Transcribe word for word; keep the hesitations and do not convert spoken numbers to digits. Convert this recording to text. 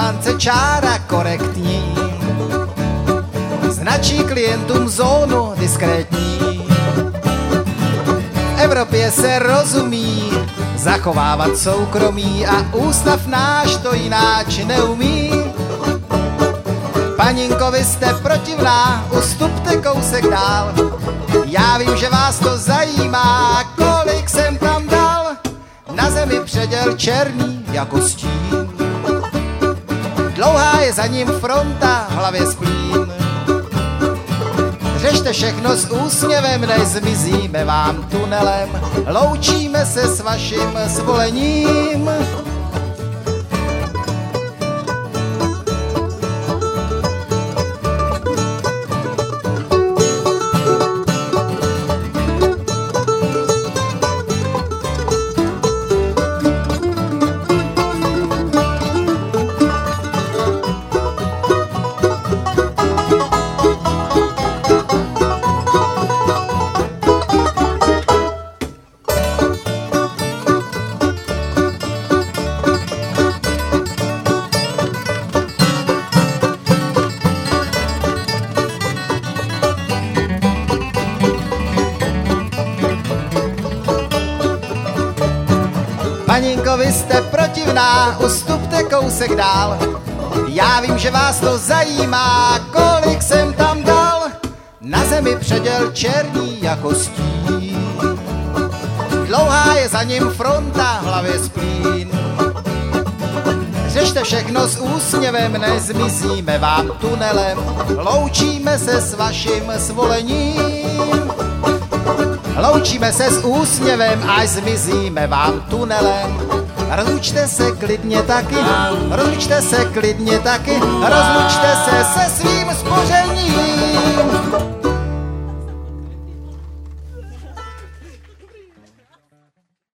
stránce čára korektní, značí klientům zónu diskrétní. V Evropě se rozumí zachovávat soukromí a ústav náš to jináč neumí. Paninko, vy jste protivná, ustupte kousek dál. Já vím, že vás to zajímá, kolik jsem tam dal. Na zemi předěl černý jako stín, dlouhá je za ním fronta, v hlavě splín. Řešte všechno s úsměvem, než zmizíme vám tunelem. Loučíme se s vaším svolením. Paninko, vy jste protivná, ustupte kousek dál. Já vím, že vás to zajímá, kolik jsem tam dal. Na zemi předěl černý jako stín, dlouhá je za ním fronta, v hlavě splín. Řešte všechno s úsměvem, nezmizíme vám tunelem. Loučíme se s vaším svolením. Loučíme se s úsměvem, až zmizíme vám tunelem. Rozlučte se klidně taky, rozlučte se klidně taky, rozlučte se